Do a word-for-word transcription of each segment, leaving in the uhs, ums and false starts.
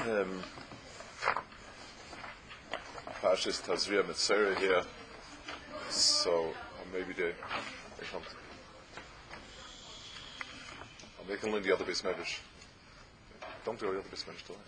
um, Pashas Tazria Metzora here, so or maybe they, they come. I'm making learn the other base medrash. Don't do the other base medrash still.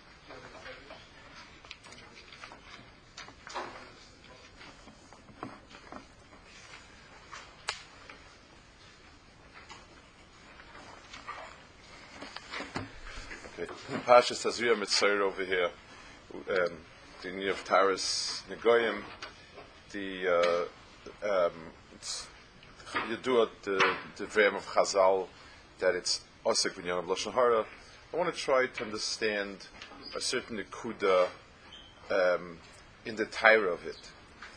Okay, Pashas Tazria Metzora over here. Um, the New of Taras Negoyim, the uh, um, you do it the the Vrem of Chazal that it's Osik V'Nyan of Lashon Hara. I want to try to understand a certain nekuda um, in the Torah of it.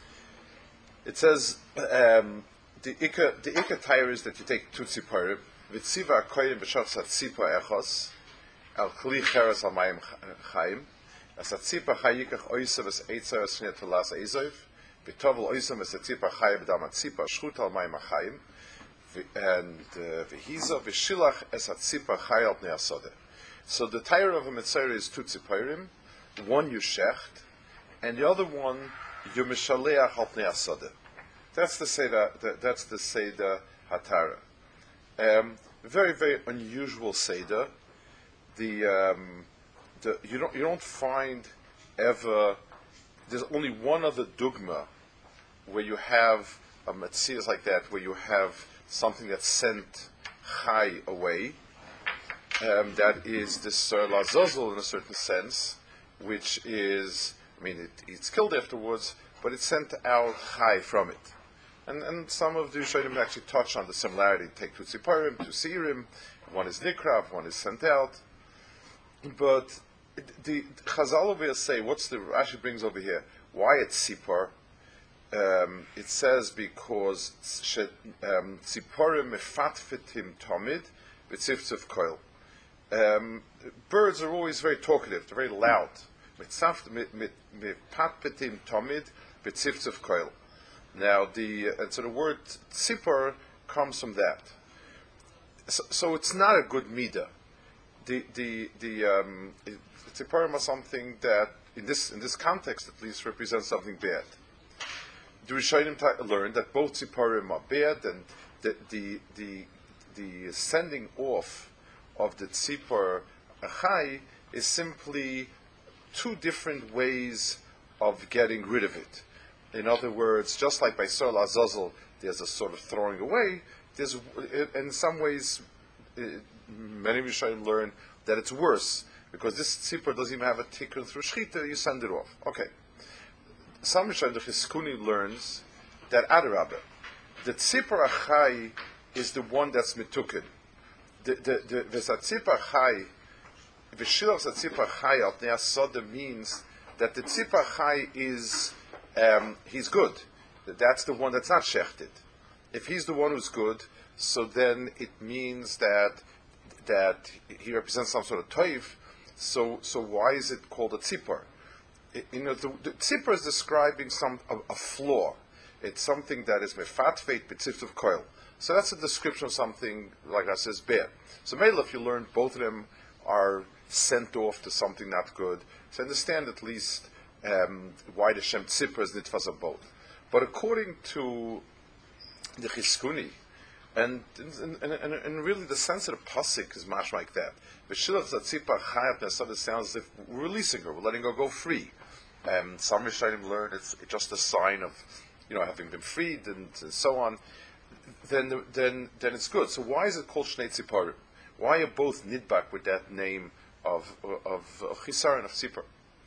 It says um, the Ika the Ika Torah is that you take two tziparim, v'tziva akoyim b'shaf tzipar echos al kli cheres al mayim chayim. As a tzipar chayikach oisav es eitzar es shnet tolas eizav, b'tovel oisav es a tzipar chayim b'dam a tzipar shchut al mayim achayim, and v'hiza v'shilach es a tzipar chay al pnei asodeh. So the Torah of a Metzora is two tziparim, one you shecht, and the other one you mishaleach al pnei asodeh. That's the Seder, that's the Seder Hatara. Um, very, very unusual Seder. The, um, the you don't you don't find ever. There's only one other dogma where you have a metzias like that, where you have something that's sent chai away. Um, that is the Ser Lazazel in a certain sense, which is, I mean, it, it's killed afterwards, but it's sent out chai from it. And and some of the Rishonim actually touch on the similarity. Take two tziparim, two seirim, one is nikrav, one is sent out. But the, the Chazal over here say, what's the Rashi brings over here? Why it's tzipar? Um, it says because um, tziparim mefatfitim tomid v'tzivtziv koil. Um, birds are always very talkative; they're very loud. Mefatfitim tomid v'tzivtziv koil. Now, the uh, so the word tzipar comes from that. So, so it's not a good midah. The the the um, tziparim are something that in this in this context at least represents something bad. The Rishonim learned that both tziparim are bad, and the the the, the sending off of the tzipar achai is simply two different ways of getting rid of it. In other words, just like by Ser Lazazel, there's a sort of throwing away. There's, in some ways, many Rishonim learn that it's worse because this tzipar doesn't even have a tikkun through shchita. You send it off. Okay. Some Rishonim, the Chizkuni learns that adarabah, the tzipar achai is the one that's mitukin. The the the tzipar achai, the shilach tzipar achai al pnei asodeh means that the tzipar achai is Um, he's good. That's the one that's not shechted. If he's the one who's good, so then it means that that he represents some sort of toiv. So so why is it called a tzipar? It, you know, the, the tzipar is describing some a, a flaw. It's something that is mefatfeit b'tzivtziv koil. So that's a description of something like I says bad. So maybe if you learn both of them are sent off to something not good, so understand at least. Um, why the Shem Tzipar is nitfas of both. But according to the Chizkuni, and and, and, and and really the sense of the pasuk is much like that. V'shilach zatzipar chayat nesad, it sounds as if we're releasing her, we're letting her go free. Um, some Rishonim learn it's just a sign of, you know, having been freed and, and so on. Then then then it's good. So why is it called Shnei Tziparim? Why are both nidbak with that name of of, of Chisar and of Tzipar?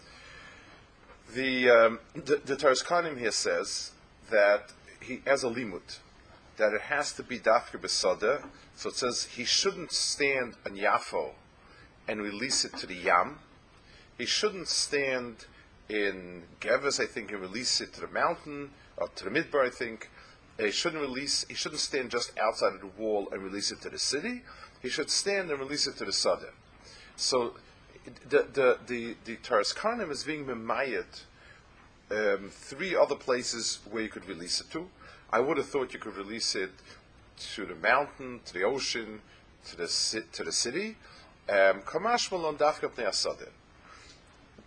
The, um, the the Taras Kanim here says that he has a limud, that it has to be dafke besada. So it says he shouldn't stand on Yafo and release it to the Yam. He shouldn't stand in Geves, I think, and release it to the mountain or to the Midbar. I think he shouldn't release. He shouldn't stand just outside of the wall and release it to the city. He should stand and release it to the Sada. So. The the the, the Taras Kanim is being memayet um, three other places where you could release it to. I would have thought you could release it to the mountain, to the ocean, to the to the city. Kamash malon dafka pnei asadeh.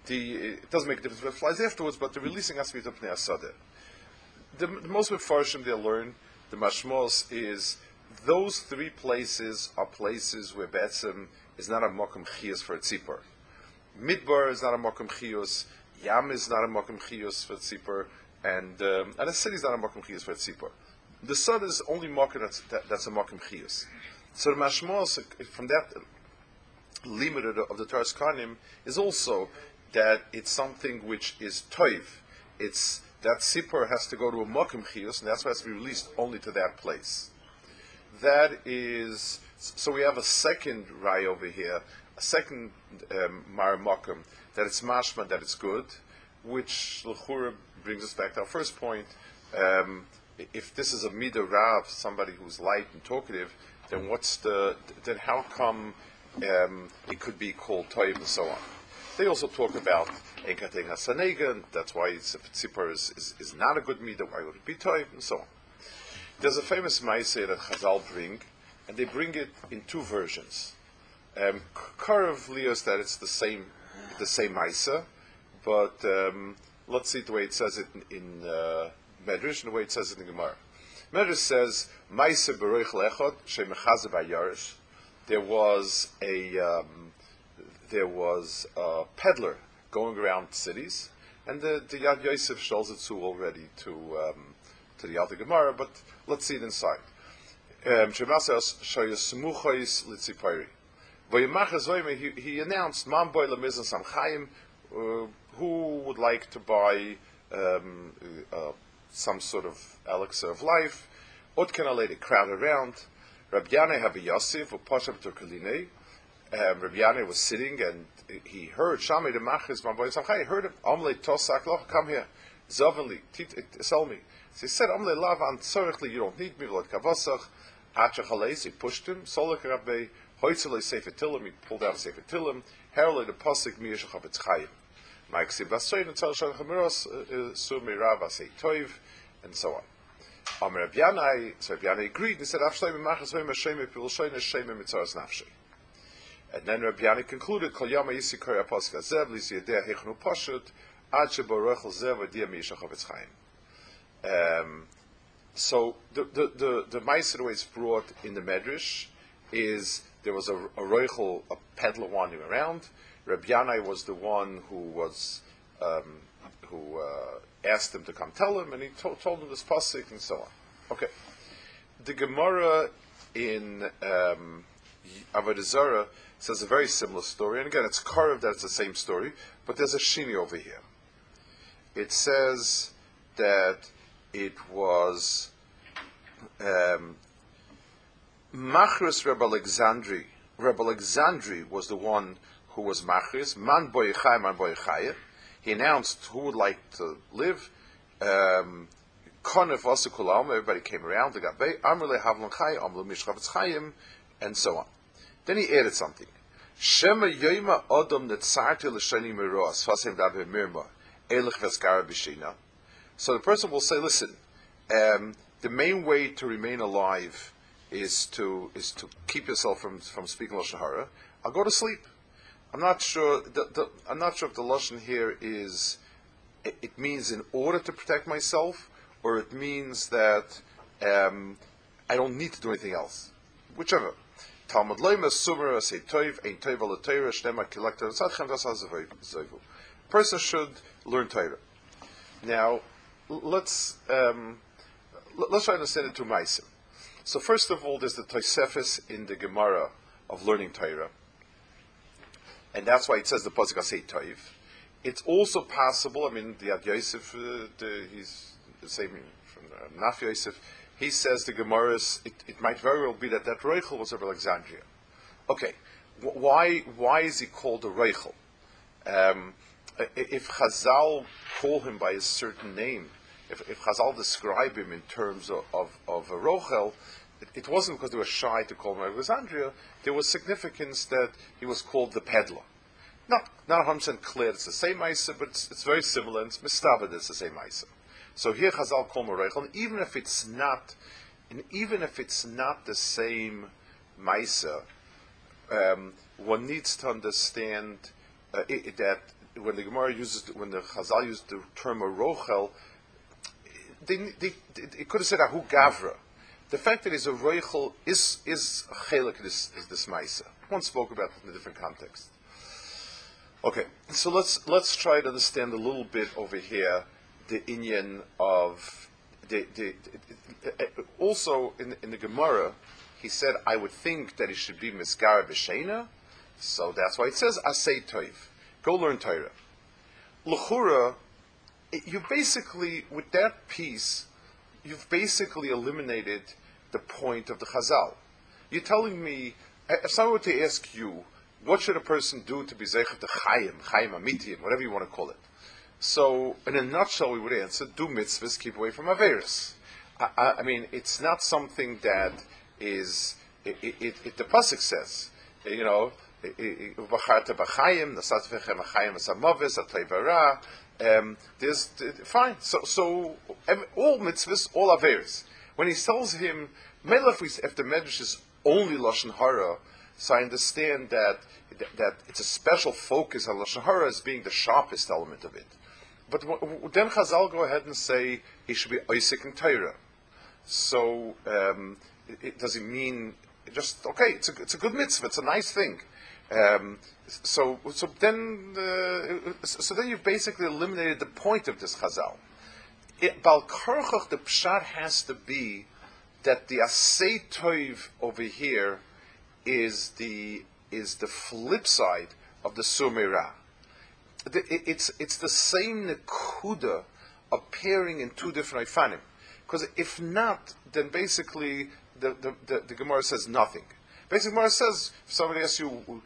the it doesn't make a difference if it flies afterwards, but the releasing has to be the Pnei Asadeh. The, the most Mefarshim they learn, the Mashmos, is those three places are places where Betzim is not a Mokum Chiyus for a Tzipor. Midbar is not a Mokum Chiyus, Yam is not a Mokum Chiyus for a Tzipor, and um, and a city is not a Mokum Chiyus for a Tzipor. The Sod is only Mokum that's, that, that's a Mokum Chiyus. So the Mashmos, from that limit of the Taras Kanim, is also that it's something which is toiv. It's that Tzipor has to go to a Mokum Chiyus, and that's why it has to be released only to that place. That is, so we have a second Rai over here, a second um, Mar Mokum, that it's mashma, that it's good, which L'chura brings us back to our first point. Um, if this is a Midah Rav, somebody who's light and talkative, then what's the, then how come um, it could be called Toiv and so on? They also talk about Enkateng HaSanega, that's why it's, if Tzipor is, is, is not a good Midah, why would it be Toiv, and so on. There's a famous Maaseh that Chazal bring, and they bring it in two versions. Um, Karev Lios that it's the same, the same Maaseh, but um, let's see the way it says it in, in uh, Medrash and the way it says it in Gemara. Medrash says Maaseh Beroich Lechot Shemechaze Bayarish. There was a um, there was a peddler going around cities, and the, the Yad Yosef shows it to already to. Um, to the other Gemara, but let's see it inside. Um, he, he announced, Man boy lemizan samchayim, uh, who would like to buy um, uh, some sort of elixir of life? Otken a lady crowd around. Rabbi Yanai Habi Yosef, or Poshab Turkaline. Rabbi Yanai was sitting and he heard, Shamay de Machis, Man boy samchayim, he heard him, Amle Tosak, loch, come here. Zovenli, tell me. So he said, Amle Lavan, Tzorechli, you don't need me, V'lot Kavosach, Achachales, he pushed him, Solek Rabbi, Hoitzele Sefer Tillim, he pulled out Sefer Tillim, Herle the Posik, Miyashach Havetz Chayim. Mike Sibasoin, and Tzal Shan Chamiros, Sumi Rav, Asei Toiv, and so on. Amr Rabbi Yanai, so Rabbi Yanai agreed, he said, Afshloi Mimachas Vim Hashem, if you will show in Hashem, Mitzaras Nafshi. And then Rabbi Yanai concluded, Kol Yama Yisi Korea Posik Azev, Lisi Yedea Hechnu Poshut, Ad Sheborochel Zev, Adia Miyashach Havetz Chayim. Um, so the the the, the Ma'aser, the way it's brought in the Medrash is there was a, a roichel, a peddler wandering around. Rabbi Yanai was the one who was um, who uh, asked him to come tell him, and he to- told him this pasuk and so on. Okay, the Gemara in um, Avodah Zarah says a very similar story, and again it's carved that it's the same story, but there's a shini over here. It says that it was um, Machris Reb Alexandri. Reb Alexandri was the one who was Machris. Man boy chai, man boy chaya. He announced who would like to live. Um, Konef Osikulam. Everybody came around. They got Bay. Amrle Havlon Chai, Amrle Mishchavetz Chayim, and so on. Then he added something. Shema Yoima Odom Netzarti L'Shani Miros Fasim Dabe Mirma Elech Veskara Bishina. So the person will say, listen, um, the main way to remain alive is to is to keep yourself from, from speaking Lashon Hara. I'll go to sleep. I'm not sure. The, the, I'm not sure if the Lashon here is. It, it means in order to protect myself, or it means that um, I don't need to do anything else. Whichever. Talmud Leima Sumera Say Toiv Ein Toiv Al Torah Shnema Kilekta Tzadchem Zasazovu. Person should learn Torah. Now. Let's um, let's try to understand it to Ma'asim. So first of all, there's the Tosefes in the Gemara of learning Torah, and that's why it says the pasuk Asei Toiv. It's also possible. I mean, the Yad Yosef, uh, the, he's the same from uh, Naf Yosef. He says the Gemara is. It, it might very well be that that Reichel was of Alexandria. Okay, w- why why is he called a Reichel? Um, If Chazal call him by a certain name, if, if Chazal describe him in terms of, of, of a Rochel, it, it wasn't because they were shy to call him Alexandria. There was significance that he was called the peddler. Not not one hundred percent clear it's the same Maisa, but it's, it's very similar, and it's mistavid it's the same Maisa. So here Chazal call him a Rochel, and even if it's not, and even if it's not the same Maisa, um, one needs to understand uh, it, that when the Gemara uses, when the Chazal used the term rochel, they, they, they, it could have said ahu gavra. The fact that he's a rochel is is a chelik this is this ma'isa. One spoke about it in a different context. Okay, so let's let's try to understand a little bit over here the inyan of the, the, the, the also in in the Gemara. He said, I would think that it should be Mizgar B'Sheina, so that's why it says, Asay Toiv. Go learn Torah. L'chura, you basically, with that piece, you've basically eliminated the point of the Chazal. You're telling me, if someone were to ask you, what should a person do to be Zeichet the Chayim, Chayim Amitiyim, whatever you want to call it. So, in a nutshell, we would answer, do mitzvahs, keep away from Averis. I, I, I mean, it's not something that is it, it, it, it the pasuk says, you know, um, there's fine. So so all mitzvahs, all averes. When he tells him, if, we, if the medrash is only lashon hara, so I understand that that it's a special focus on lashon hara as being the sharpest element of it. But then Chazal go ahead and say he should be oisik in Torah. So. Um, It, it, does it mean just okay? It's a it's a good mitzvah. It's a nice thing. Um, so so then uh, so then you've basically eliminated the point of this chazal. Bal karchach, the pshat has to be that the asay toiv over here is the is the flip side of the sumera. It, it's it's the same nekuda appearing in two different ifanim. Because if not, then basically the, the, the, the Gemara says nothing. Basically, Gemara says, if somebody asks you,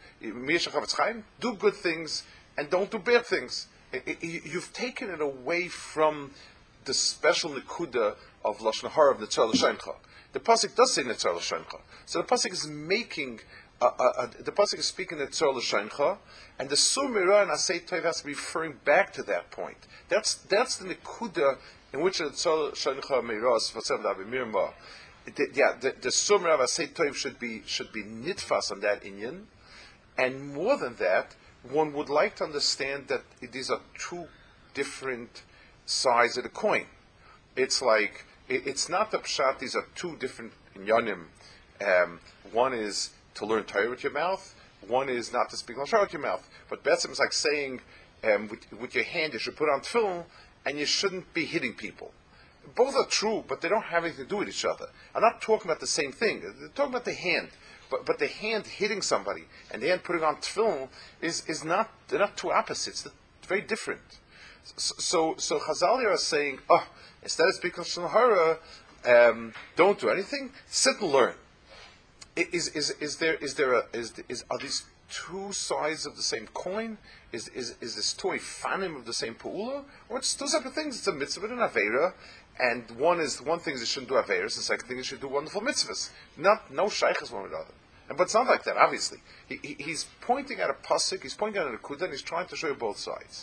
do good things and don't do bad things. It, it, you've taken it away from the special nekuda of Lashon Hara of Netzar L'Shencha. The pasuk does say Netzar L'Shencha. So the pasuk is making, uh, uh, uh, the pasuk is speaking Netzar L'Shencha, and the Sumira and Asay Toiv has to be referring back to that point. That's that's the nekuda in which the Tzol Shencha Meiros Vasem Davi Mirma, yeah, the, the Sumra of Asay Toiv should be should be nitfas on that inyan, and more than that, one would like to understand that these are two different sides of the coin. It's like it, it's not the pshat; these are two different inyanim. Um, one is to learn Torah with your mouth. One is not to speak lashon with your mouth. But Betzim is like saying um, with, with your hand you should put on tefillin, and you shouldn't be hitting people. Both are true, but they don't have anything to do with each other. I'm not talking about the same thing. They're talking about the hand. But but the hand hitting somebody and the hand putting on tefillin is, is not, they're not two opposites. They're very different. So so, so Chazal are saying, oh, instead of speaking Lashon Hara, um, don't do anything, sit and learn. Is is is there is there a is is are these two sides of the same coin? Is is is this two ifanim of the same pu'ula? Or it's two separate things? It's a mitzvah and an aveira, and one is one thing is you shouldn't do aveiras, the second thing is you should do wonderful mitzvahs. Not no shaykhs one with the other. And but it's not like that. Obviously, he, he, he's pointing at a pasuk, he's pointing at a kuda, and he's trying to show you both sides.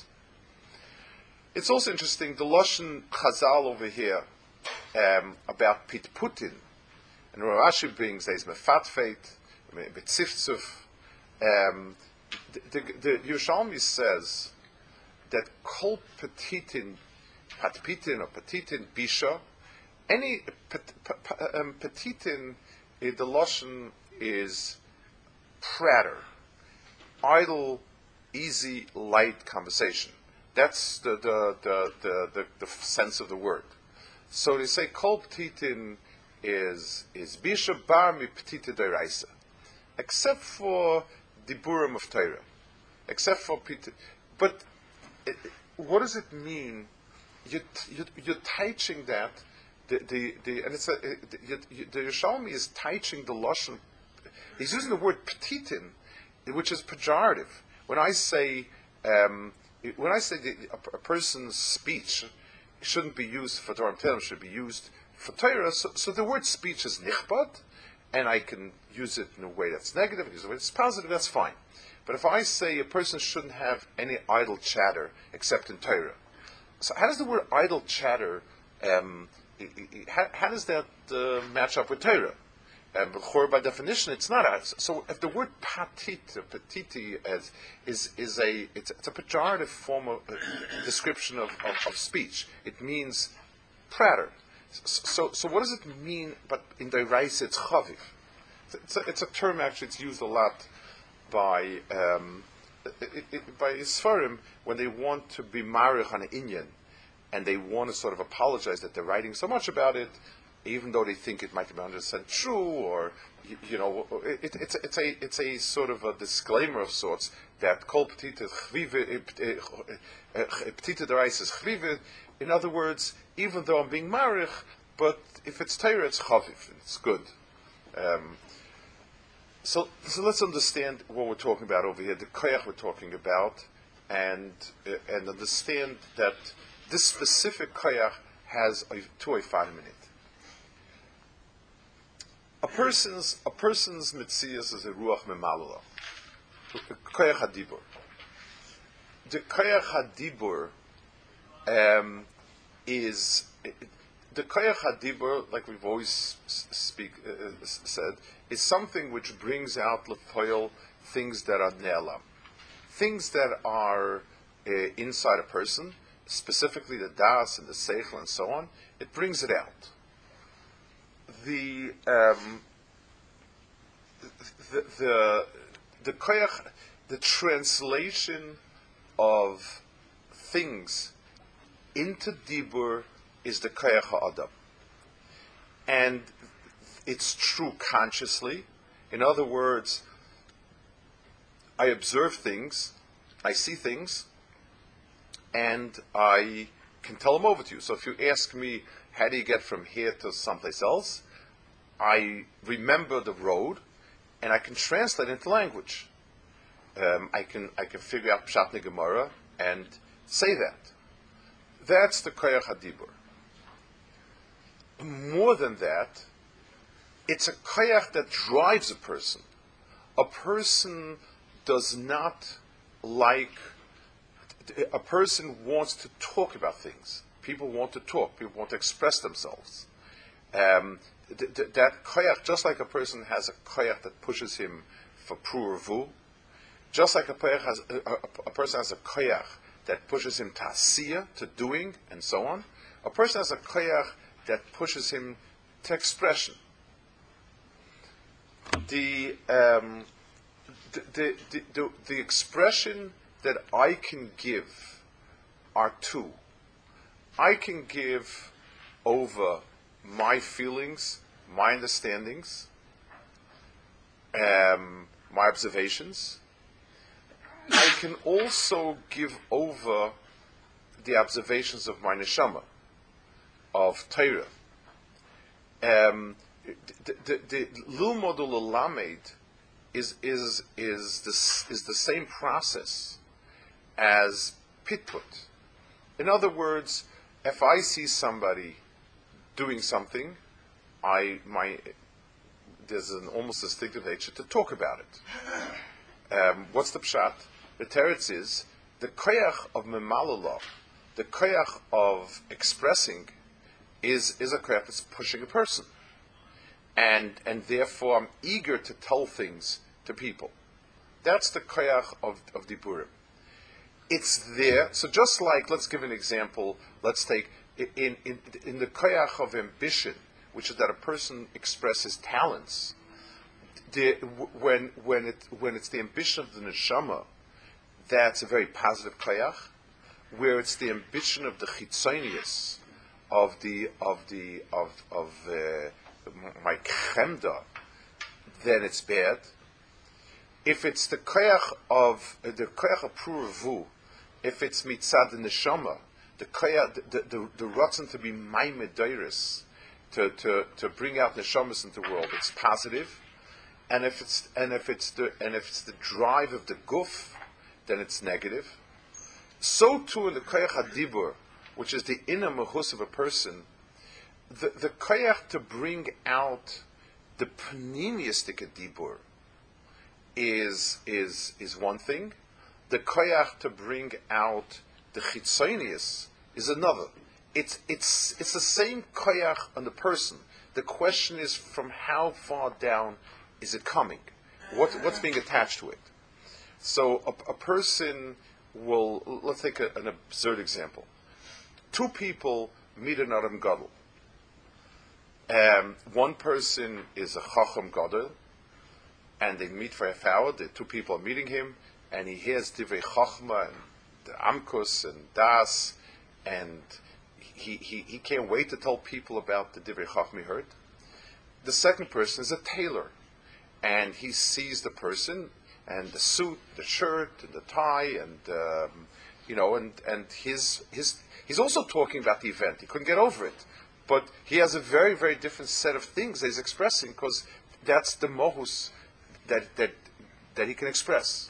It's also interesting the lashon Chazal over here um, about pit putin, and Rashi brings there's mefatfeit, betziftzuf. Um, the, the, the Yerushalmi says that kol petitin, patpitin or petitin bisha, any pet, pet, um, petitin, uh, the lashon is prater, idle, easy, light conversation. That's the the, the, the, the, the sense of the word. So they say kol petitin is is bisha bar mi petita deraisa, except for the burim of Torah, except for Peter. But it, what does it mean? You, you, you're teaching that the the, the and it's a, it, you, you, the Yerushalmi is teaching the lashon. He's using the word petitin, which is pejorative. When I say um, when I say the, a, a person's speech shouldn't be used for Torah Telem, should be used for Torah. So, so the word speech is nichbad, and I can use it in a way that's negative, use it in a way that's positive, that's fine. But if I say a person shouldn't have any idle chatter except in Torah, so how does the word idle chatter, um, how, how does that uh, match up with Torah? and b'chor by definition, it's not a. So if the word patit, patiti, as is is a it's, it's a pejorative form of uh, description of, of, of speech. It means prater. So so what does it mean? But in the Reis, it's chaviv. It's a, it's a term actually. It's used a lot by um, it, it, by Sfarim when they want to be marich on an inyan, and they want to sort of apologize that they're writing so much about it, even though they think it might be one hundred percent true, or you, you know, it, it, it's it's a it's a sort of a disclaimer of sorts that kol petite chvive petite derais is chvive. In other words, even though I'm being marich, but if it's Torah, it's chaviv, it's good. Um, so so let's understand what we're talking about over here, the koyach we're talking about, and uh, and understand that this specific koyach has a two eifahim in it. A person's a person's mitzias is a ruach memalula, koyach hadibur. The koyach hadibur um, is the koyach hadibur, like we've always speak uh, said, is something which brings out lefoil things that are ne'elam, things that are uh, inside a person, specifically the das and the seichel and so on. It brings it out. The um, the the the koyach, the translation of things into dibur is the koyach ha'adam, and it's true consciously. In other words, I observe things, I see things, and I can tell them over to you. So if you ask me, how do you get from here to someplace else? I remember the road, and I can translate it into language. Um, I can I can figure out Pshat in Gemara and say that. That's the koyach hadibur. More than that, it's a koyach that drives a person. A person does not like. A person wants to talk about things. People want to talk. People want to express themselves. Um, th- th- that koyach, just like a person has a koyach that pushes him for pru'urvu, just like a, has, a, a, a person has a koyach that pushes him to asiyah, to doing, and so on, a person has a koyach that pushes him to expression. The, um, the, the, the, the, the expression that I can give are two. I can give over my feelings, my understandings, um, my observations. I can also give over the observations of my neshama, of Torah. Um, the the Lilmod Ulamed is is is the is the same process as pitput. In other words, if I see somebody doing something, I my there's an almost instinctive nature to talk about it. Um, what's the pshat? The teretz is the koyach of memalula, the koyach of expressing, is is a koyach that's pushing a person, and and therefore I'm eager to tell things to people. That's the koyach of of diburim. It's there. So just like, let's give an example. Let's take in in in the koyach of ambition, which is that a person expresses talents. The, when when it when it's the ambition of the neshama, that's a very positive koyach. Where it's the ambition of the chitzonius, of the of the of of uh, my chemda, then it's bad. If it's the koyach of uh, the koyach of pru'urvu, if it's mitzad the neshama, the koyach, the the, the rotzen to be maimedoiris, to to to bring out neshamas into the world, it's positive. And if it's and if it's the and if it's the drive of the guf, then it's negative. So too in the koyach hadibur, which is the inner mahus of a person, the the koyach to bring out the pneumiistic dibur is is is one thing. The koyach to bring out the chitzonius is another. It's it's it's the same koyach on the person. The question is from how far down is it coming? What, what's being attached to it? So a, a person will, let's take a, an absurd example. Two people meet an Adam Gadol. Um, one person is a Chacham Gadol, and they meet for a half hour. The two people are meeting him, and he hears Divrei Chachma and the Amkus and Das, and he, he, he can't wait to tell people about the Divrei Chachma he heard. The second person is a tailor, and he sees the person and the suit, the shirt, and the tie, and um, you know, and and his his he's also talking about the event. He couldn't get over it, but he has a very very different set of things that he's expressing because that's the mohus that that that he can express.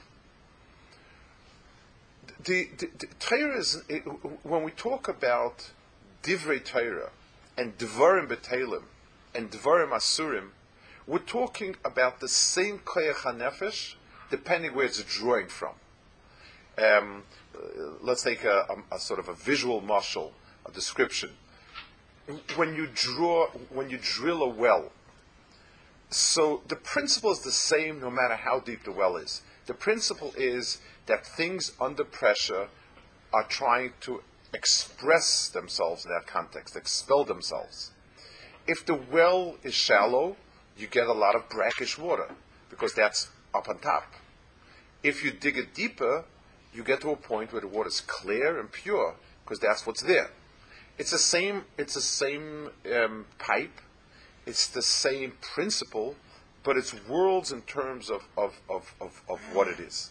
The, the, the Torah is, it, when we talk about Divrei Torah and Dvarim B'Teilim and Dvarim Asurim, we're talking about the same Koyach HaNefesh, depending where it's drawing from. Um, let's take a, a, a sort of a visual marshal, a description. When you draw, when you drill a well, so the principle is the same no matter how deep the well is. The principle is that things under pressure are trying to express themselves in that context, expel themselves. If the well is shallow, you get a lot of brackish water because that's up on top. If you dig it deeper, you get to a point where the water is clear and pure because that's what's there. It's the same. It's the same um, pipe. It's the same principle, but it's worlds in terms of of, of, of, of what it is.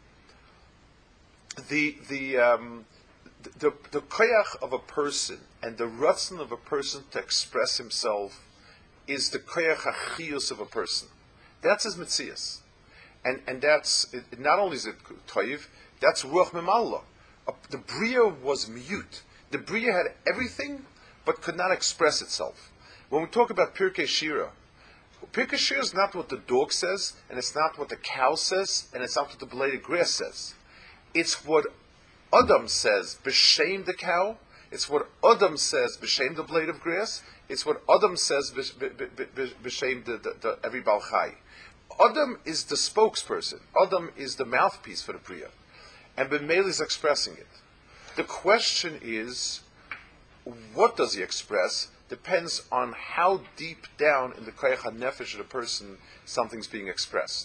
The the um, the the koyach of a person and the ratzon of a person to express himself is the koyach hachiyus of a person. That's his metzias, and and that's it, not only is it toiv, that's ruach memalla. The bria was mute. The bria had everything, but could not express itself. When we talk about Pirkei Shira, Pirkei Shira is not what the dog says, and it's not what the cow says, and it's not what the blade of grass says. It's what Adam says, b'shem the cow. It's what Adam says, b'shem the blade of grass. It's what Adam says, b'shem the, the, the every Baal Chai. Adam is the spokesperson. Adam is the mouthpiece for the Bria. And B'meil is expressing it. The question is, what does he express? Depends on how deep down in the Koyach HaNefesh of the person something's being expressed.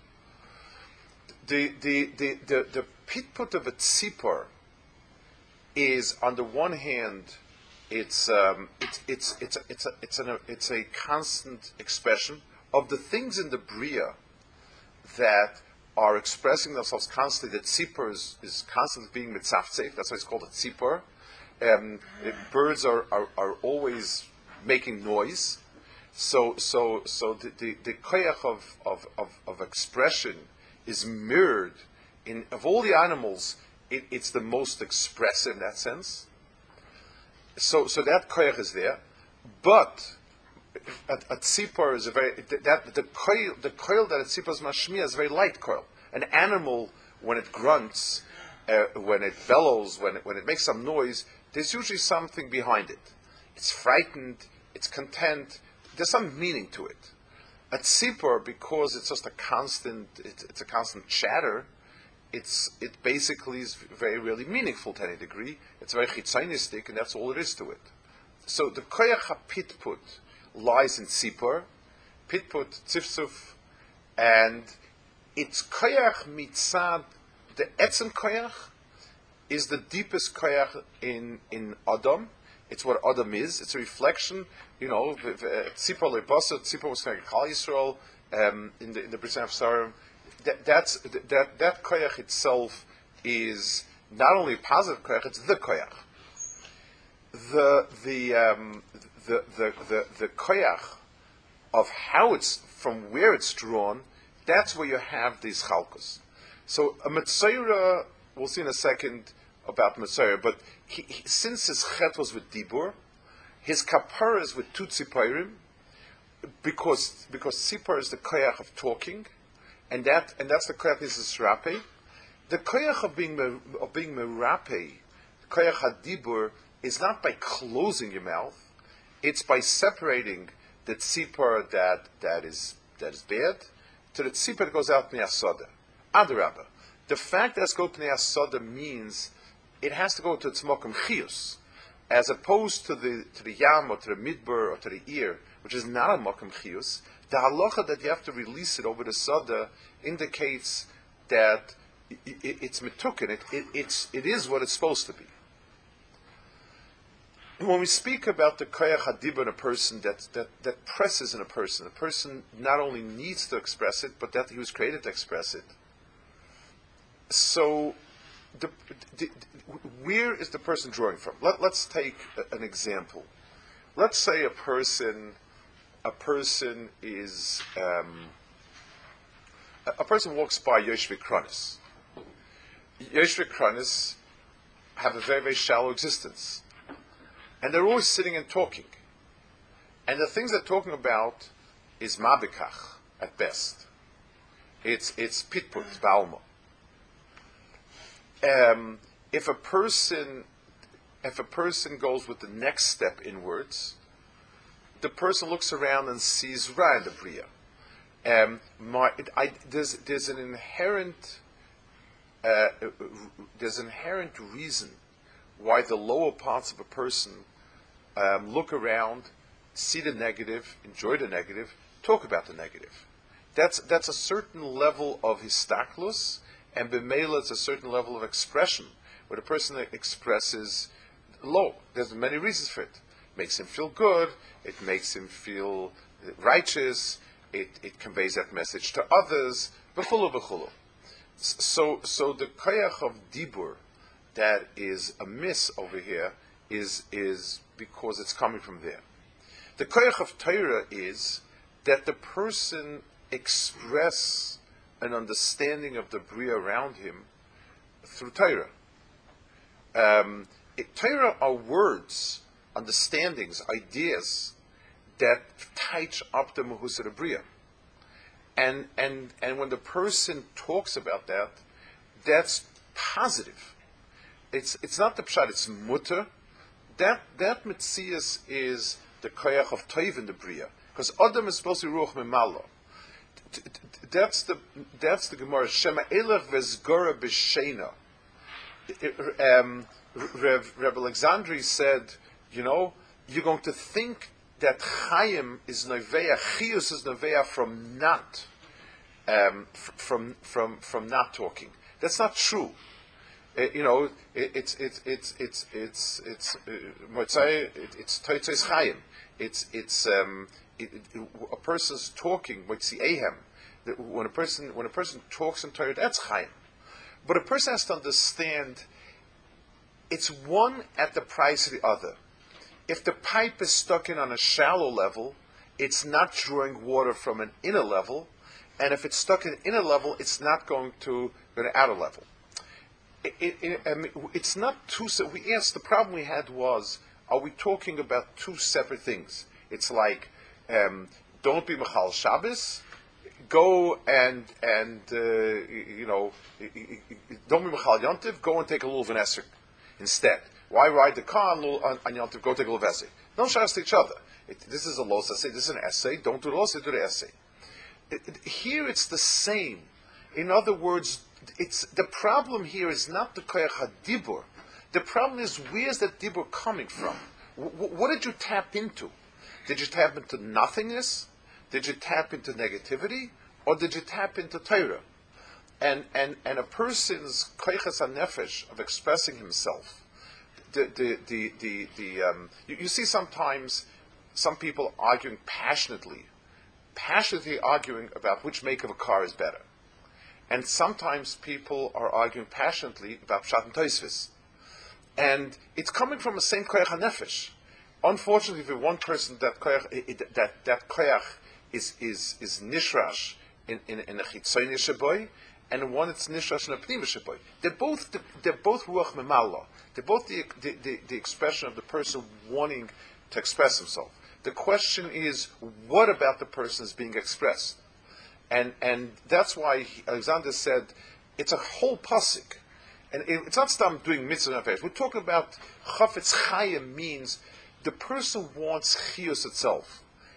The the the the, the pitput of a tzipor is, on the one hand, it's um, it's it's it's a, it's a, it's a, it's a constant expression of the things in the bria that are expressing themselves constantly. The tzipor is, is constantly being mitzaftzef. That's why it's called a tzipor. Um, it, birds are, are, are always making noise. So so so the the, the koyach of, of, of, of expression is mirrored in, of all the animals, it, it's the most expressive in that sense. So so that koyach is there, but a, a tzipor is a very that the coil the coil that a tzipor is mashmiya is a very light coil. An animal, when it grunts, uh, when it bellows, when it, when it makes some noise, there's usually something behind it. It's frightened, it's content. There's some meaning to it. A tzipor, because it's just a constant, it's, it's a constant chatter. It's it basically is very really meaningful to any degree. It's very chitzonistic, and that's all there is to it. So the koyach hapitput lies in tzipor, pitput tzifzuf, and it's koyach mitzad. The etzem koyach is the deepest koyach in in Adam. It's what Adam is. It's a reflection. You know, tzipor lebasa. Tzipor was like Chal Yisrael um, in the in the Bris Sarim. That that's that that koyach itself is not only a positive koyach. It's the koyach. The the um, the the the the koyach of how it's from where it's drawn. That's where you have these chalkus. So a Metzora, we'll see in a second about Metzora, but he, he, since his chet was with Dibur, his kapara is with two tziporim, because because tzipor is the koyach of talking, and that and that's the koyach is srape. The koyach of being of being merape, koyach hadibur, is not by closing your mouth; it's by separating the tzipor that that is that is bad to the tzipor that goes out pnei hasoda. Adarabba. The fact that it's go pnei hasoda means it has to go to its mokum chiyus, as opposed to the to the yam or to the midbar or to the ear, which is not a mokum chiyus. The halacha that you have to release it over the soda indicates that it, it, it's mitukin. It, it, it's, it is what it's supposed to be. When we speak about the koyach hadibur in a person that, that, that presses in a person, the person not only needs to express it, but that he was created to express it. So, the, the, where is the person drawing from? Let, let's take a, an example. Let's say a person... A person is um, a, a person walks by Yoshvei Kronis. Yoshvei Kronis have a very very shallow existence, and they're always sitting and talking. And the things they're talking about is mabikach at best. It's it's pitput balmo. Um, if a person if a person goes with the next step inwards, the person looks around and sees Ra in the Bria. Um, my, it, I, there's, there's an inherent uh, there's an inherent reason why the lower parts of a person um, look around, see the negative, enjoy the negative, talk about the negative. That's that's a certain level of histaklus, and b'meila it's a certain level of expression where the person expresses low. There's many reasons for it. It makes him feel good. It makes him feel righteous. It, it conveys that message to others. B'chulu b'chulu. So, so the koyach of dibur that is amiss over here is is because it's coming from there. The koyach of Torah is that the person express an understanding of the bria around him through Torah. Um, it, Torah are words, understandings, ideas that touch up the Mahusar Bria. And, and, and when the person talks about that, that's positive. It's, it's not the pshat, it's mutter. That, that mitzias is the koyach of toiv in the Bria. Because Adam is supposed to be ruach memalo. That's the, that's the Gemara. Shema elach vezgora b'sheina. Um, Rev, Rev Alexandri said, you know, you're going to think that Chaim is Noveya, Chius is Noveya from not, um, f- from from from not talking. That's not true. Uh, you know, it, it's it's it's it's it's it's Motzai, uh, it, it's Toitzes Chaim. It's it's um, it, it, a person's talking. Motzi Ehem. When a person when a person talks in Torah, that's Chaim. But a person has to understand. It's one at the price of the other. If the pipe is stuck in on a shallow level, it's not drawing water from an inner level, and if it's stuck in an inner level, it's not going to go to outer level. It, it, it, I mean, it's not two. We asked. The problem we had was: are we talking about two separate things? It's like, um, don't be Machal Shabbos. Go and and uh, you know, don't be Machal Yontiv. Go and take a little Vanesser instead. Why ride the car on, on, on Yontiv? Go take a little essay. Don't shast each other. It, this is a los essay. This is an essay. Don't do the los. Do the essay. It, it, here it's the same. In other words, it's the problem here is not the koyach hadibur. The problem is where's that dibur coming from? W- what did you tap into? Did you tap into nothingness? Did you tap into negativity? Or did you tap into Torah? And and and a person's koychas hanefesh of expressing himself. The the the the, the um, you, you see sometimes some people arguing passionately, passionately arguing about which make of a car is better, and sometimes people are arguing passionately about pshat and tosfos, and it's coming from the same koyach hanefesh. Unfortunately, for one person, that koyach that that koyach is is is nishrash in in, in a chitzoni sheboy, and one it's nishrash in a pnima sheboy. They're both they're both ruach memala. They're both the, the, the, the expression of the person wanting to express himself. The question is, what about the person is being expressed? And and that's why he, Alexander said, it's a whole pasuk. And it, it's not stam doing mitzvah affairs. We're talking about chafetz chayim means the person wants chiyus itself.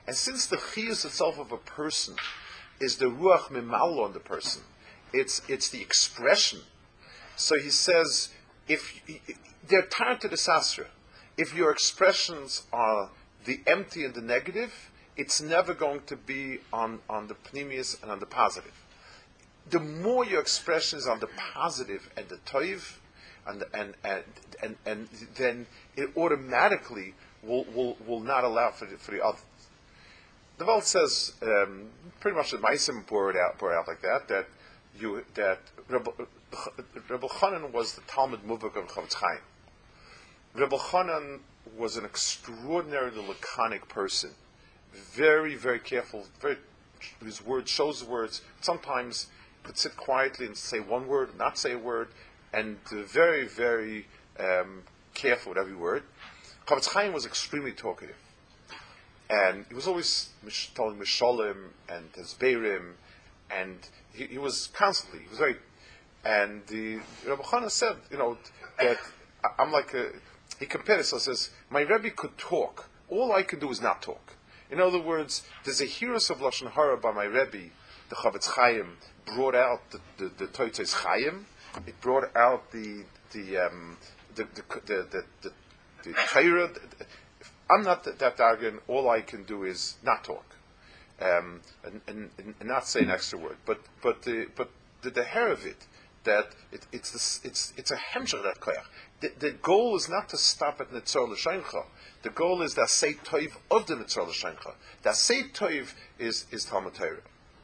And since the chiyus itself of a person is the ruach mimalo on the person, it's it's the expression. So he says, if they're tied to the sasra, if your expressions are the empty and the negative, it's never going to be on, on the pneumius and on the positive. The more your expression is on the positive and the toiv, and and and and, and then it automatically will will, will not allow for the, for the other. The Welt says um, pretty much the Meisim bore it out, bore it out like that. That you that Rebbe, Rebbe Chanan was the Talmud Muvak of Chavetz Chaim. Rebbe Chanan was an extraordinarily laconic person, very very careful. Very his word shows the words. Sometimes could sit quietly and say one word, not say a word, and uh, very very um, careful with every word. Chavetz Chaim was extremely talkative. And he was always telling Mishalim and Hezberim, and he, he was constantly, he was very, and the Rebbe Chana said, you know, that I'm like a, he compared it, so says, my Rebbe could talk, all I could do is not talk. In other words, there's a heroes of Lashon Hara by my Rebbe, the Chavetz Chaim, brought out the, the, the Toitzes Chaim, it brought out the, the, um, the, the, the, the, the, the Torah. I'm not that, that arrogant. All I can do is not talk, um, and, and, and not say an extra word. But but the but the, the hair of it, that it, it's this, it's it's a hemshach that koyach. The, the goal is not to stop at Netzor L'Shaincha. The goal is the Asay Toiv of the Netzor L'Shaincha. The Asay Toiv is is Talmud Torah.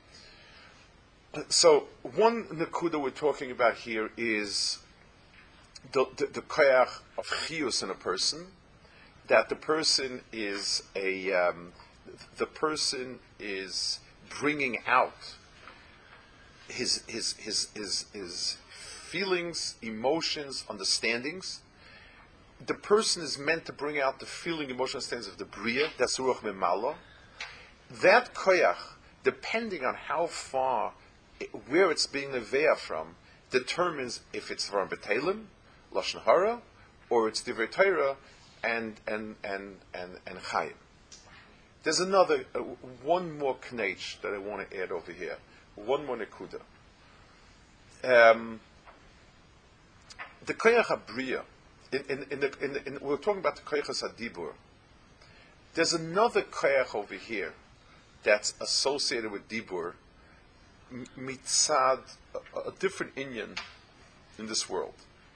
So one nakuda we're talking about here is the the, the koyach of chiyus in a person. That the person is a, um, the person is bringing out his his his his, his feelings, emotions, understandings. The person is meant to bring out the feeling, emotion, understandings of the bria. That's ruach memala. That koyach, depending on how far, it, where it's being leveah from, determines if it's from betelim, lashon hara, or it's divrei Torah. And and and and and Chaim. There's another uh, one more knech that I want to add over here. One more nekuda. Um, the koyach habriya. In in in, the, in, the, in we're talking about the koyach hadibur. There's another koyach over here that's associated with dibur, mitzad, a, a different inyan in this world.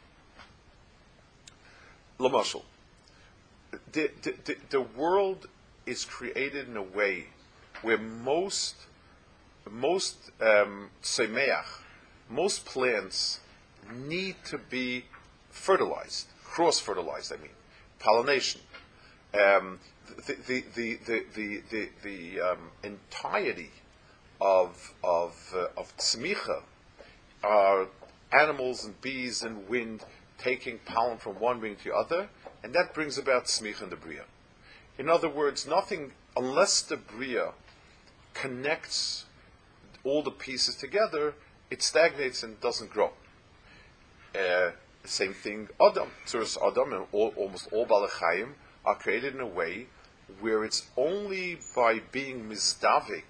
Lamashal. The, the, the, the world is created in a way where most most um, semeach, most plants need to be fertilized, cross-fertilized. I mean, pollination. Um, the the the the the, the, the um, entirety of of uh, of tzmicha are animals and bees and wind taking pollen from one wing to the other. And that brings about smicha in the bria. In other words, nothing, unless the bria connects all the pieces together, it stagnates and doesn't grow. Uh, same thing, Adam. Tzuras Adam and all, almost all Balachayim are created in a way where it's only by being mizdavik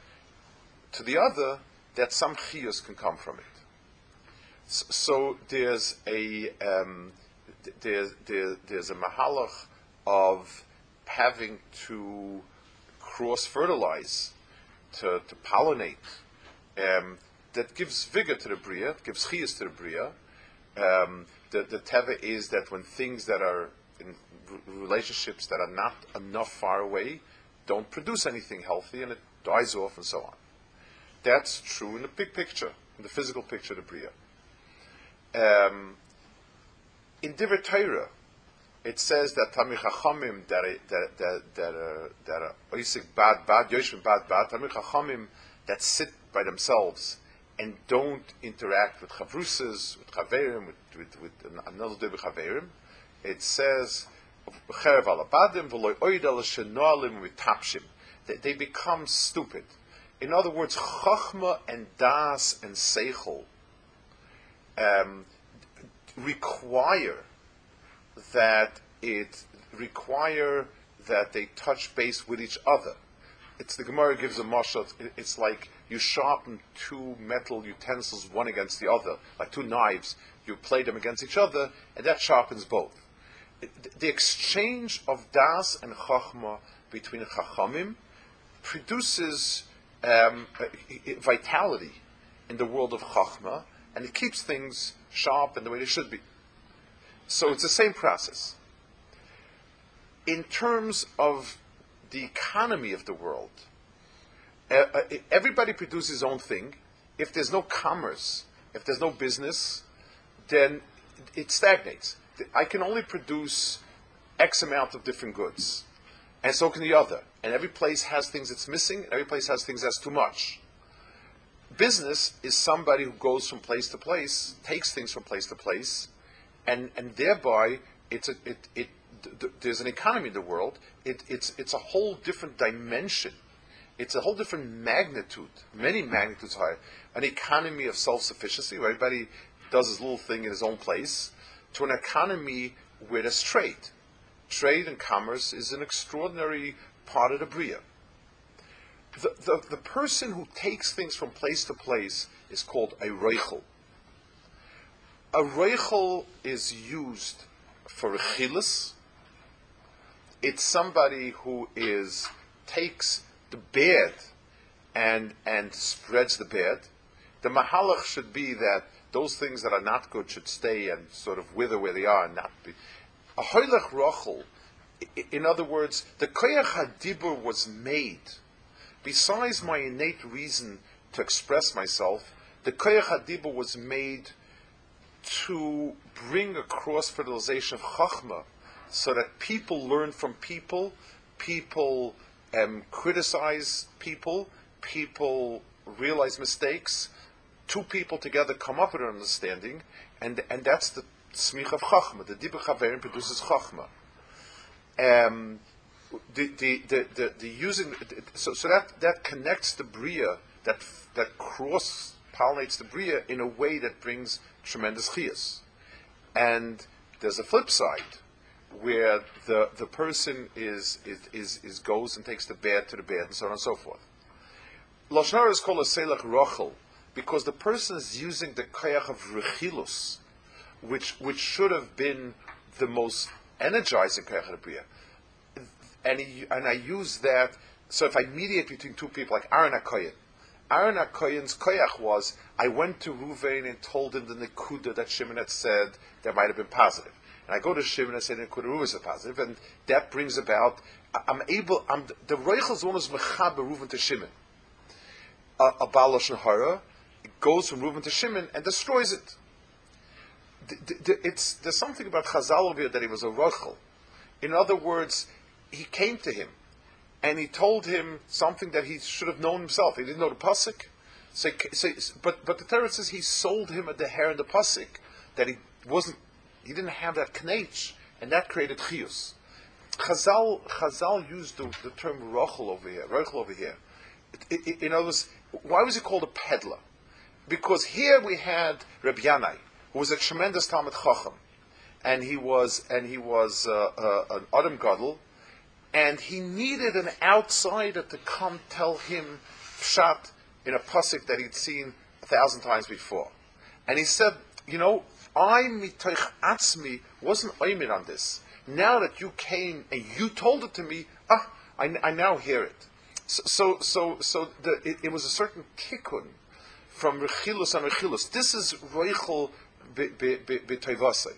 to the other that some chiyus can come from it. So, so there's a... Um, There's, there, there's a mahalach of having to cross-fertilize, to, to pollinate, um, that gives vigor to the bria, gives chiyus to the bria. Um, the, the teva is that when things that are in r- relationships that are not enough far away don't produce anything healthy and it dies off and so on. That's true in the big picture, in the physical picture of the bria. Um, In Divrei Torah, it says that Tamil Chachamim that are, that that that are, that are oisik bad bad yoshim bad bad Tamil Chachamim that sit by themselves and don't interact with chavrusas, with chaverim, with with, with another day with chaverim. It says cherev alabadim v'loy oidal shenoalim v'tapshim. They become stupid. In other words, chachma and das and seichel um, require that it require that they touch base with each other. it's the Gemara gives a mashal. It's like you sharpen two metal utensils one against the other, like two knives. You play them against each other, and that sharpens both. The exchange of das and chachma between chachamim produces um, vitality in the world of chachma, and it keeps things sharp in the way they should be. So it's the same process. In terms of the economy of the world, uh, uh, everybody produces his own thing. If there's no commerce, if there's no business, then it stagnates. I can only produce X amount of different goods, and so can the other. And every place has things that's missing, and every place has things that's too much. Business is somebody who goes from place to place, takes things from place to place, and, and thereby it's a, it, it, th- there's an economy in the world. It, it's, it's a whole different dimension. It's a whole different magnitude, many magnitudes higher. An economy of self-sufficiency, where everybody does his little thing in his own place, to an economy where there's trade. Trade and commerce is an extraordinary part of the Bria. The, the, the person who takes things from place to place is called a roichel. A roichel is used for rechilas. It's somebody who is takes the bed and and spreads the bed. The mahalach should be that those things that are not good should stay and sort of wither where they are and not be. A hoylech rochel, in other words, the koyach hadibur was made. Besides my innate reason to express myself, the koyach hadibur was made to bring across fertilization of chachma, so that people learn from people, people um, criticize people, people realize mistakes. Two people together come up with an understanding, and and that's the smich of chachma. The dibur chaverim produces chachma. Um, the, the, the, the, the using so so that, that connects the bria, that that cross pollinates the bria in a way that brings tremendous chiyas. And there's a flip side where the the person is is is, is goes and takes the bad to the bad and so on and so forth. Lashon Hara is called a selach rochel, because the person is using the koyach of rechilus, which which should have been the most energizing koyach of the bria, and he, and I use that. So if I mediate between two people, like Aaron HaKoyen, Aaron HaKoyen's koyach was, I went to Ruvain and told him the nekuda that Shimon had said that might have been positive, and I go to Shimon and say the nekuda Ruvain is positive, and that brings about I'm able. I'm the roichel is one who's mechaber Ruvain to Shimon. A, a Baal Lashon Hara goes from Reuben to Shimon and destroys it. The, the, the, it's, there's something about Chazal over here that he was a rochel. In other words, he came to him and he told him something that he should have known himself. He didn't know the pasuk. So, so, but but the Torah says he sold him a deher in the pasuk, that he wasn't, he didn't have that knech, and that created chiyus. Chazal Chazal used the, the term rochel over here, rochel over here. It, it, in other words, why was he called a peddler? Because here we had Reb Yanai, who was a tremendous Talmid Chacham, and he was and he was uh, uh, an Adam Gadol, and he needed an outsider to come tell him pshat in a pasuk that he'd seen a thousand times before. And he said, you know, I mitoich atzmi wasn't oimid on this. Now that you came and you told it to me, ah, I, I now hear it. So, so, so, so the, it, it was a certain tikkun from rechilus and rechilus. This is roichel b'toivasei.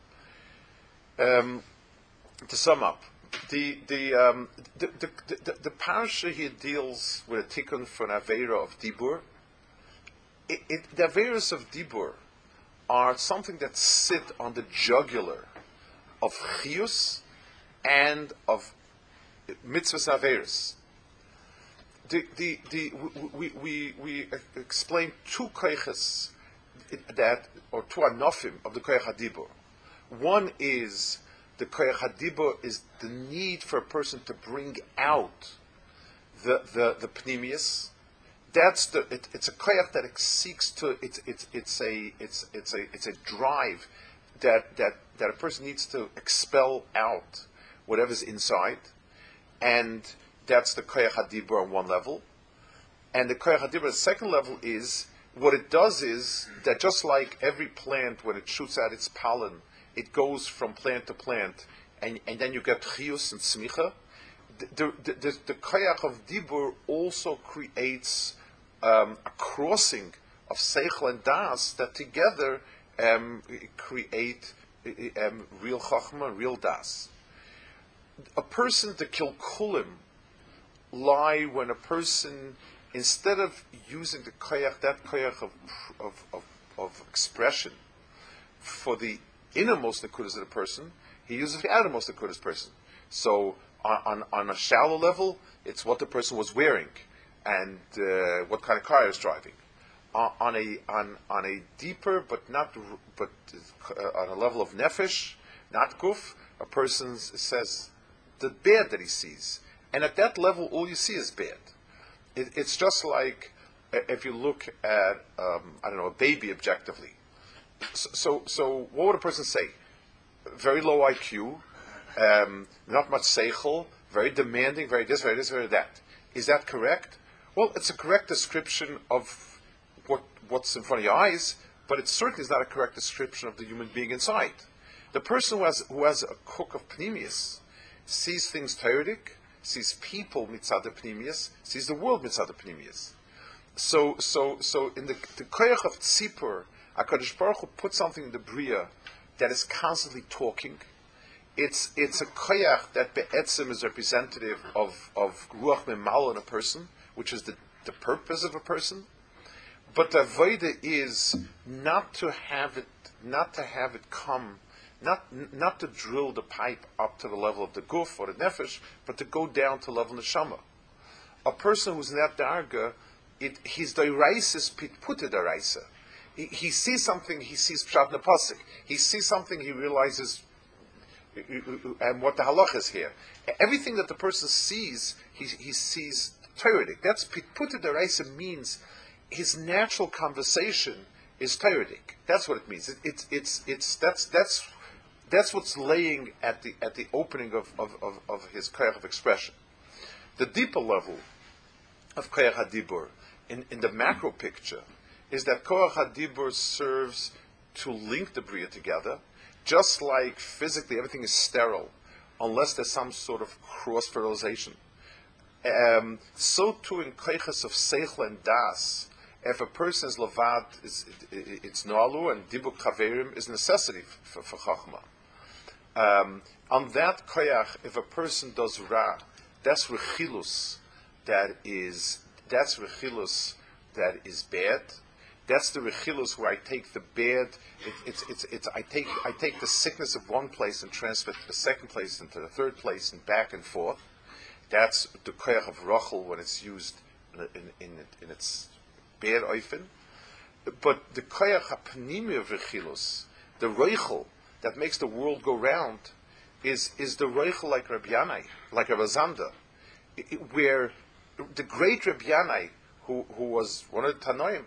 Um, to sum up, the the, um, the, the, the, the, the parasha here deals with a tikkun for an aveira of dibur. It, it, the aveiras of dibur are something that sit on the jugular of chiyus and of mitzvahs aveiras. The, the, the, we, we, we explain two koiches that, or two anofim of the koich hadibur. One is the koich hadibur is the need for a person to bring out the the, the pnimius. That's the it, it's a koich that seeks to it's it's it's a it's it's a it's a drive that that that a person needs to expel out whatever's inside, and That's the koyach hadibur on one level. And the koyach hadibur, the second level is, what it does is that just like every plant, when it shoots out its pollen, it goes from plant to plant, and, and then you get chiyus and smicha. The, the, the, the koyach of dibur also creates um, a crossing of seichel and das that together um, create um, real chachma, real das. A person, the kilkulim, lie when a person, instead of using the koyach, that koyach of, of, of, of expression for the innermost nekudas of the person, he uses the outermost nekudas person. So on, on, on a shallow level, it's what the person was wearing and uh, what kind of car he was driving. Uh, on a on on a deeper, but not but uh, on a level of nefesh, not guf, a person says the bad that he sees, and at that level, all you see is bad. It, it's just like if you look at um, I don't know a baby objectively. So, so so what would a person say? Very low I Q, um, not much seichel, very demanding, very this, very this, very that. Is that correct? Well, it's a correct description of what what's in front of your eyes, but it certainly is not a correct description of the human being inside. The person who has who has a cook of pnimius sees things teoretic, sees people mitzad pnimius, sees the world mitzad pnimius. So so so in the the koyach of tzipur, HaKadosh Baruch Hu put something in the bria that is constantly talking. It's it's a koyach that be'etzim is representative of of ruach memal in a person, which is the, the purpose of a person. But the avodah is not to have it, not to have it come, not not to drill the pipe up to the level of the guf or the nefesh, but to go down to the level of neshama. A person who's in that darga, it his dairaisis put it daraisa. He, he sees something, he sees pshat nepasik. He sees something, he realizes, and what the halach is here. Everything that the person sees, he he sees teoretic. That's put it daraisa means. His natural conversation is teoretic. That's what it means. It, it's it's it's that's that's that's what's laying at the at the opening of of, of, of his koyach of expression. The deeper level of koyach hadibur in, in the macro picture is that koyach hadibur serves to link the bria together, just like physically everything is sterile unless there's some sort of cross fertilization. Um, so too in koyachas of seichel and das. If a person is levad, it's, it, it's noalu, and dibuk chaverim is necessity for, for chachma. Um, on that koyach, if a person does ra, that's rechilus, that is that's rechilus that is bad. That's the rechilus where I take the bad. It, it's it's it's I take I take the sickness of one place and transfer it to the second place and to the third place and back and forth. That's the koyach of rachel when it's used in in, in, in its bad oifen, but the koyach hapnimi of rechilus, the roichel that makes the world go round, is is the roichel like Rabbi Yanai, like Rabbi Zanda, where the great Rabbi Yanai, who who was one of the Tanoim,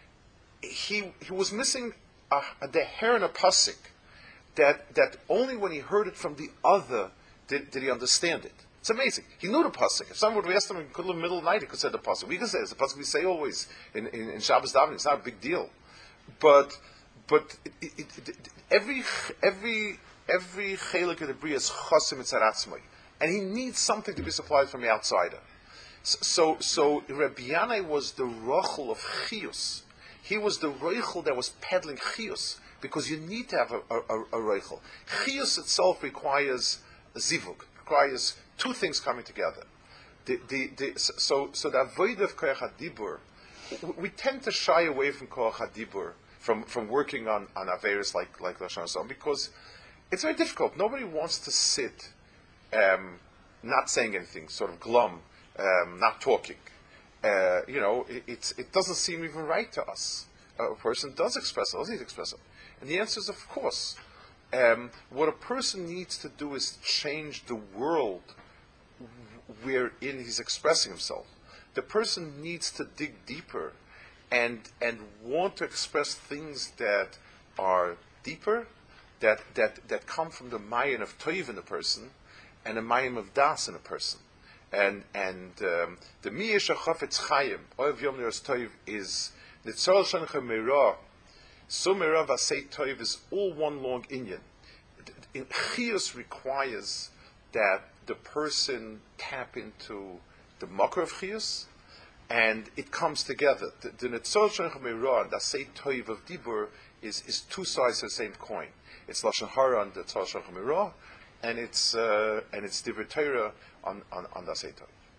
he he was missing a, a deher and a pasuk that that only when he heard it from the other did, did he understand it. It's amazing. He knew the pasuk. If someone would have asked him in the middle of the night, he could say the pasuk. We could say it's the pasuk we say always in, in, in Shabbos davening. It's not a big deal, but but it, it, it, it, every every every chelik of the bria is chosim etzaratzmai, and he needs something to be supplied from the outsider. So so, so Rabbi Yanai was the rochel of chiyus. He was the rochel that was peddling chiyus because you need to have a, a, a, a rochel. Chiyus itself requires zivug, requires two things coming together. The, the, the, so, so the avodah of koyach hadibur, we tend to shy away from koyach hadibur, from, from working on, on averis like like Lashon Hashem, because it's very difficult. Nobody wants to sit, um, not saying anything, sort of glum, um, not talking. Uh, you know, it, it's, it doesn't seem even right to us. Uh, a person does express it, doesn't need to express it. And the answer is, of course. Um, what a person needs to do is change the world wherein he's expressing himself. The person needs to dig deeper and and want to express things that are deeper, that that, that come from the mayan of toiv in a person and the mayan of das in a person. And and um, the Miyasha Chafetz Chaim, Oev Yom Neros Toiv, is Nitzol Shancha Meirah. So Meirah Vasei Toiv is all one long Inyan. Chiyus requires that the person tap into the Makar of Chiyus, and it comes together. The, the Nitzol Shancha Meirah and Vasei Toiv of Dibur is, is two sides of the same coin. It's Lashon Hara on the Nitzol Shancha Meirah, and it's uh, and it's Divrei Torah on on on Vasei Toiv.